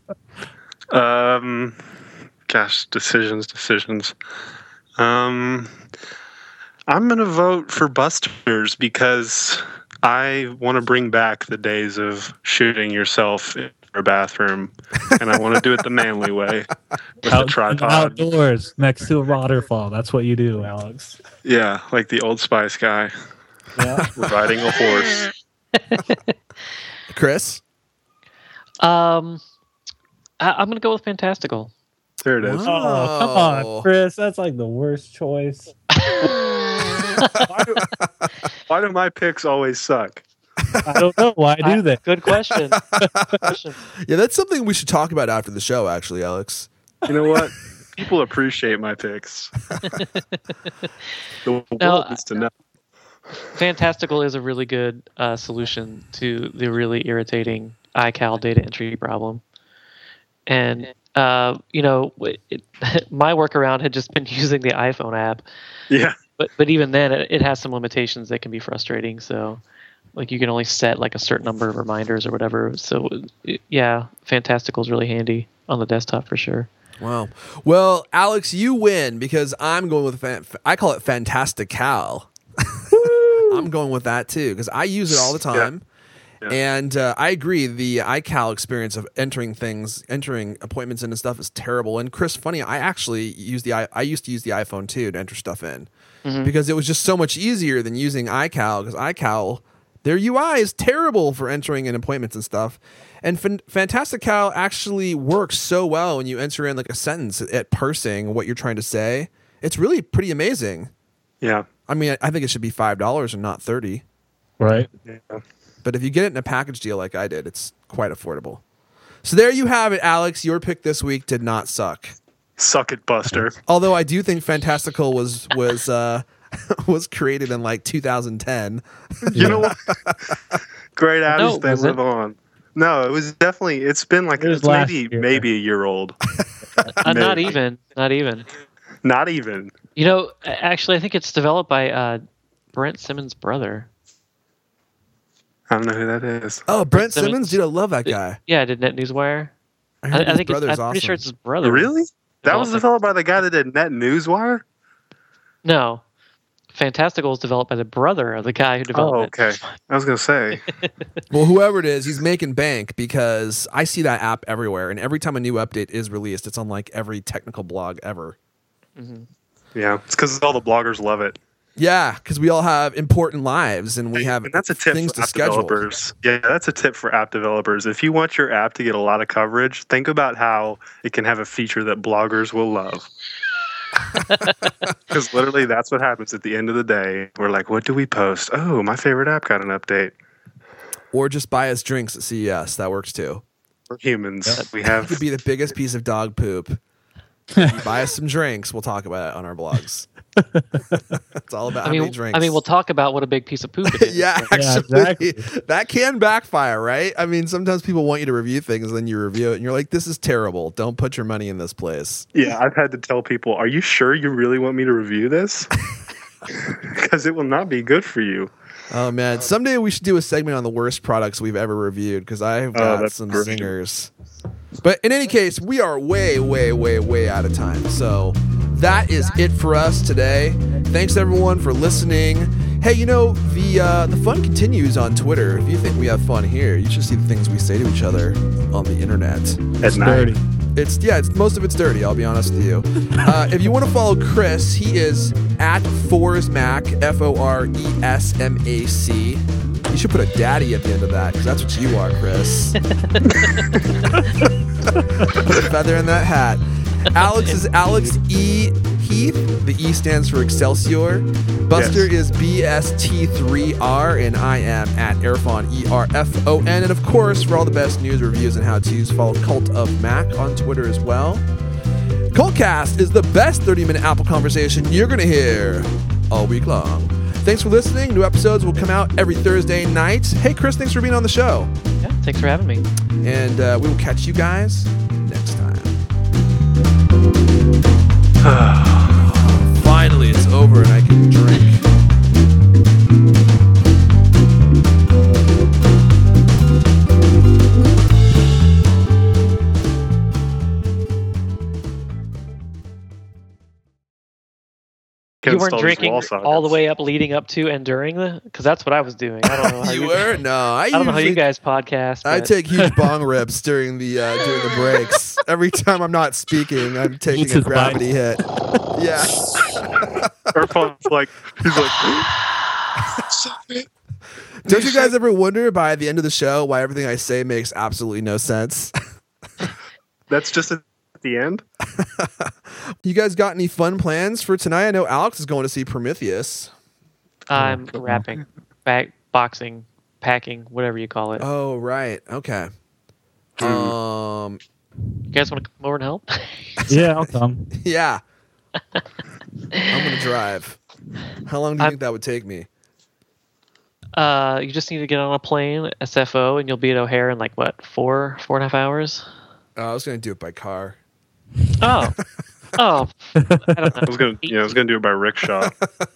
Um, gosh, decisions, decisions. Um, I'm gonna vote for Busters because I want to bring back the days of shooting yourself in a bathroom, and I want to do it the manly way with Out, the tripod. outdoors next to a waterfall. That's what you do, Alex. Yeah, like the Old Spice guy Yeah. riding a horse. Chris. Um, I, I'm gonna go with Fantastical. There it is. Wow. Oh, come on, Chris. That's like the worst choice. Why, do, why do my picks always suck? I don't know. Why do they? Good question. Good question. Yeah, that's something we should talk about after the show, actually, Alex. You know what? People appreciate my picks. The world No, needs to know. Fantastical is a really good uh, solution to the really irritating iCal data entry problem. And, uh, you know, it, my workaround had just been using the iPhone app. Yeah. But but even then, it, it has some limitations that can be frustrating. So, like, you can only set, like, a certain number of reminders or whatever. So, it, yeah, Fantastical is really handy on the desktop for sure. Wow. Well, Alex, you win because I'm going with, fan- I call it Fantastical. I'm going with that too because I use it all the time. Yeah. And uh, I agree. The iCal experience of entering things, entering appointments in and stuff is terrible. And Chris, funny, I actually use the I, I used to use the iPhone too to enter stuff in Mm-hmm. because it was just so much easier than using iCal because iCal, their U I is terrible for entering in appointments and stuff. And Fan- Fantastical actually works so well when you enter in like a sentence at parsing what you're trying to say. It's really pretty amazing. Yeah. I mean, I- I think it should be five dollars and not thirty. Right. Yeah. But if you get it in a package deal like I did, it's quite affordable. So there you have it, Alex. Your pick this week did not suck. Suck it, Buster. Although I do think Fantastical was was uh, was created in like two thousand ten. You know what? Great No, adage, they was live it? on. No, it was definitely. It's been like It was it's last maybe year. maybe a year old. Uh, not Maybe. even. Not even. Not even. You know, a- actually, I think it's developed by uh, Brent Simmons' brother. I don't know who that is. Oh, Brent Simmons. Simmons, dude, I love that guy. Yeah, did Net Newswire. I, I, heard I his think it's, I'm brother's pretty awesome. sure it's his brother. Really? That was Developed- developed by the guy that did Net Newswire? No, Fantastical is developed by the brother of the guy who developed Oh, it. okay. I was gonna say. Well, whoever it is, he's making bank because I see that app everywhere, and every time a new update is released, it's on like every technical blog ever. Yeah, it's because all the bloggers love it. Yeah, because we all have important lives and we have And that's a tip things for to app schedule. developers. Yeah, that's a tip for app developers. If you want your app to get a lot of coverage, think about how it can have a feature that bloggers will love. Because literally, that's what happens at the end of the day. We're like, what do we post? Oh, my favorite app got an update. Or just buy us drinks at C E S. That works too. We're humans. We It have. could be the biggest piece of dog poop. You buy us some drinks. We'll talk about it on our blogs. It's all about I how many mean, drinks. I mean, we'll talk about what a big piece of poop it is. yeah, Yeah, actually, exactly. that can backfire, right? I mean, sometimes people want you to review things, and then you review it, and you're like, "This is terrible. Don't put your money in this place." Yeah, I've had to tell people, are you sure you really want me to review this? Because it will not be good for you. Oh man, someday we should do a segment on the worst products we've ever reviewed because I've Oh, got that's some great. zingers. But in any case, we are way, way, way, way out of time. So that is it for us today. Thanks everyone for listening. Hey, you know the uh, the fun continues on Twitter. If you think we have fun here, you should see the things we say to each other on the internet. At night. Dirty. It's yeah, it's most of it's dirty. I'll be honest with you. Uh, if you want to follow Chris, he is at Foresmac, F O R E S M A C. You should put a daddy at the end of that because that's what you are, Chris. Put a feather in that hat. Alex is Alex E. Heath. The E stands for Excelsior. Buster Yes. is B S T three R, and I am at Erfon, E R F O N. And of course, for all the best news, reviews, and how-tos, follow Cult of Mac on Twitter as well. Cultcast is the best thirty-minute Apple conversation you're going to hear all week long. Thanks for listening. New episodes will come out every Thursday night. Hey, Chris, thanks for being on the show. Yeah, thanks for having me. And uh, we will catch you guys next time. Finally, it's over and I can drink. You weren't drinking all the way up, leading up to, and during the, because that's what I was doing. I don't know how You you, were? No, I, I don't know how you usually- guys podcast. I but- take huge bong rips during the uh, during the breaks. Every time I'm not speaking, I'm taking It's a his gravity hit. Yeah. Erfon's like, he's like, Don't you guys ever wonder by the end of the show why everything I say makes absolutely no sense? that's just at the end? You guys got any fun plans for tonight? I know Alex is going to see Prometheus. I'm rapping, back, boxing, packing, whatever you call it. Oh, right. Okay. Hmm. Um. You guys want to come over and help? Yeah, I'll come. Yeah. I'm gonna drive. How long do you I'm- think that would take me? Uh, you just need to get on a plane, S F O, and you'll be at O'Hare in like what, four, four and a half hours? Uh, I was gonna do it by car. Oh, oh, I don't know. I was gonna, yeah, I was gonna do it by rickshaw.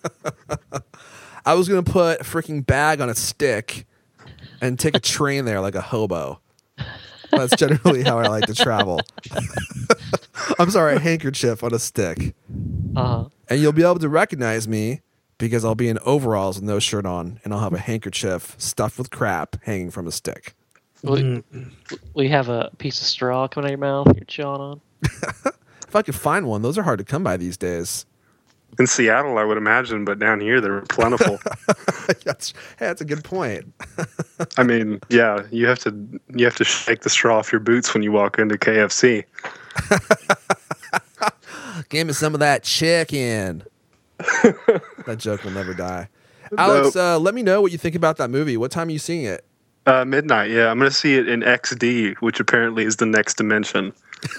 I was gonna put a freaking bag on a stick and take a train there like a hobo. That's generally how I like to travel. I'm sorry, a handkerchief on a stick. Uh-huh. And you'll be able to recognize me because I'll be in overalls with no shirt on, and I'll have a handkerchief stuffed with crap hanging from a stick. We, we have a piece of straw coming out of your mouth you're chewing on. If I could find one, those are hard to come by these days. In Seattle, I would imagine, but down here they're plentiful. that's, hey, that's a good point. I mean, yeah, you have to you have to shake the straw off your boots when you walk into K F C. Give me some of that chicken. That joke will never die. Alex, uh, let me know what you think about that movie. What time are you seeing it? Uh, midnight, yeah. I'm going to see it in X D, which apparently is the next dimension.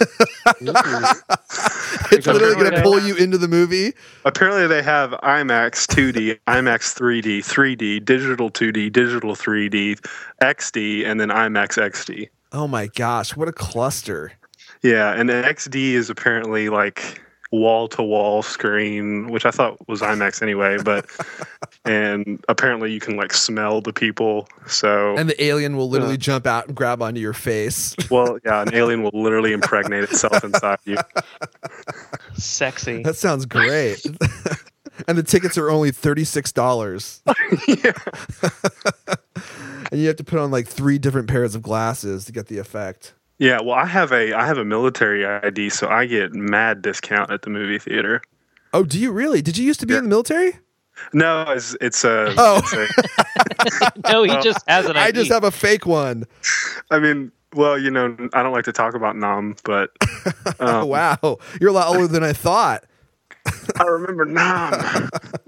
It's gonna literally go going to down. pull you into the movie. Apparently they have IMAX two D, IMAX three D, three D, digital two D, digital three D, X D, and then IMAX X D. Oh my gosh, what a cluster. Yeah, and then X D is apparently like wall-to-wall screen, which I thought was IMAX anyway, but and apparently you can like smell the people. So And the alien will literally Yeah. jump out and grab onto your face. well, yeah, an alien will literally impregnate itself inside you. Sexy. That sounds great. And the tickets are only thirty-six dollars. Yeah. And you have to put on like three different pairs of glasses to get the effect. Yeah, well, I have a I have a military I D, so I get mad discount at the movie theater. Oh, do you really? Did you used to be Yeah. in the military? No, it's it's a. Oh. It's a No, he just has an I D. I just have a fake one. I mean, well, you know, I don't like to talk about Nam, but Oh, um, wow. You're a lot older than I thought. I remember Nam.